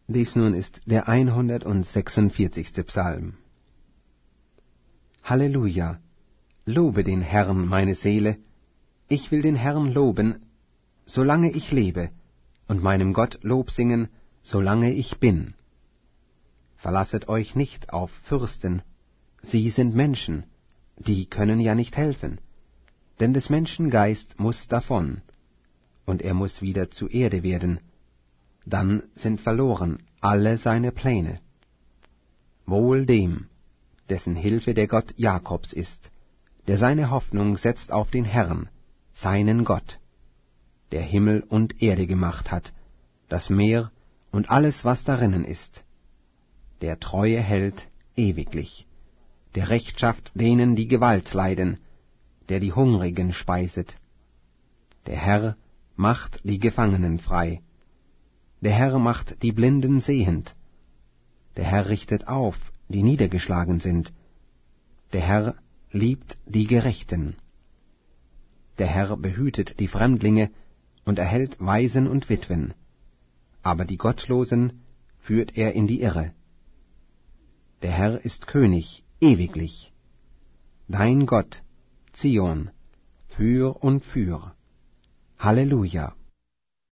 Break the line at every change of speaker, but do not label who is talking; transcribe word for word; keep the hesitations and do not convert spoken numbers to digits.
Dies nun ist der hundertsechsundvierzigste Psalm. Halleluja! Lobe den Herrn, meine Seele. Ich will den Herrn loben, solange ich lebe, und meinem Gott Lob singen, solange ich bin. Verlasset euch nicht auf Fürsten, sie sind Menschen, die können ja nicht helfen, denn des Menschen Geist muß davon, und er muß wieder zu Erde werden, dann sind verloren alle seine Pläne. Wohl dem, dessen Hilfe der Gott Jakobs ist, der seine Hoffnung setzt auf den Herrn, seinen Gott, der Himmel und Erde gemacht hat, das Meer und alles, was darinnen ist, der Treue hält ewiglich, der Rechtschaft denen, die Gewalt leiden, der die Hungrigen speiset. Der Herr macht die Gefangenen frei, der Herr macht die Blinden sehend, der Herr richtet auf, die niedergeschlagen sind, der Herr liebt die Gerechten. Der Herr behütet die Fremdlinge und erhält Waisen und Witwen, aber die Gottlosen führt er in die Irre. Der Herr ist König ewiglich, dein Gott, Zion, für und für. Halleluja!